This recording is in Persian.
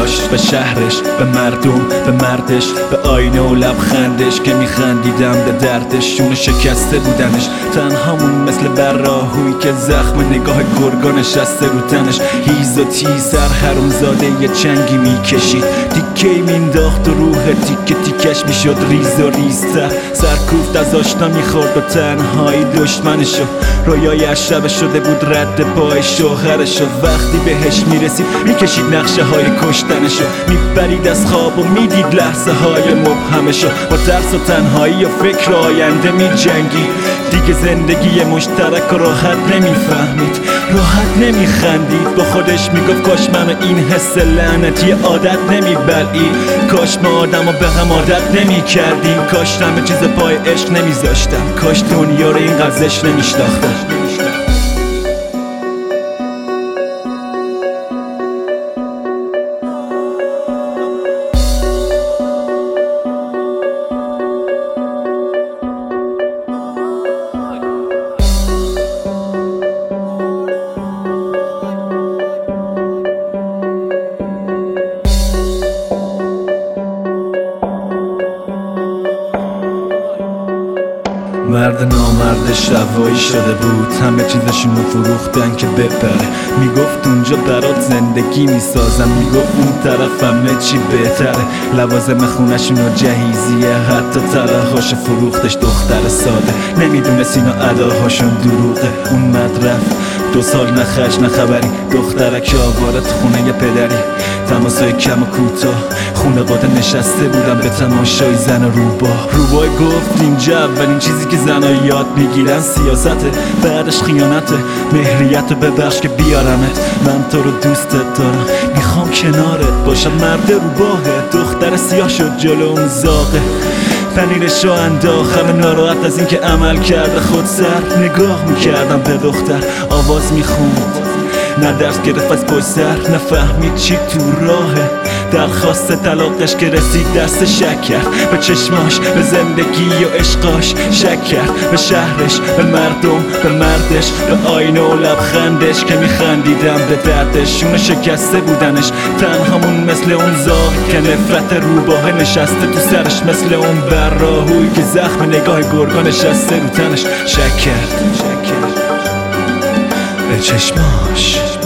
داشت به شهرش، به مردم، به مردش، به آینه و لبخندش که میخندیدم به دردش. شونه شکسته بودنش، تنهامون مثل براهویی که زخم نگاه گرگا نشسته رو تنش. هیز و تیز سر حرومزاده یه چنگی میکشید، تیکه‌ای مینداخت و روح تیکه تیکش میشد ریز و ریزتر. سرکوفت از آشنا میخورد و تنهایی دشمنشو. رویای شب شده بود رد پای شوهرشو. وقتی بهش میرسید میکشید نقشه های کشتنشو. میپرید از خواب و میدید لحظه های مبهمشو. با ترس و تنهایی و فکر آینده میجنگید. دیگه زندگی مشترک و راحت نمیفهمید، راحت نمیخندید. با خودش میگفت کاش منو این حس لعنتی عادت نمیبلعید. کاش ما آدم و به هم عادت نمیکردیم. کاش همه چیز پای عشق نمیذاشتم. کاش دنیا رو این قدرش نمیشناختم. مرد نامردش روایی شده بود، همه چیزشونو فروختن که بپره. میگفت اونجا برات زندگی میسازم، میگفت اون طرف همه چی بهتره. لوازم خونشونو جهیزیه، حتی طلاهاشو فروختش. دختر ساده نمیدونست اینا اداهاشون دروغه. اون مدرف 2 سال نه خرج نه خبری، دخترک آوارت خونه پدری. تماسای کم و کوتاه، خونواده نشسته بودم به تماشای زن روبای گفت اینجا اولین چیزی که زنها یاد میگیرن سیاسته، بعدش خیانته. مهریت ببخش که بیارمت، من تو رو دوستت دارم، میخوام کنارت باشم. مرد روباهه، دختر سیاه شد جلو اون زاغه. پنیرشو انداخت، همه ناراحت از این که عمل کرده خود سر. نگاه میکردم به دختر، آواز میخوند، نه درس گرفت از پشت سر، نه فهمید چی تو راهه. درخواست طلاقش که رسید دست شک کرد به چشماش، به زندگی و عشقاش شک کرد. به شهرش، به مردم، به مردش، به آینه و لبخندش که میخندیدم به دردش. شونه شکسته بودنش، تنهامون مثل اون زاغ که نفرت روباه نشسته تو سرش. مثل اون براهویی که زخم نگاه گرگا نشسته رو تنش. شک کرد به چشماش.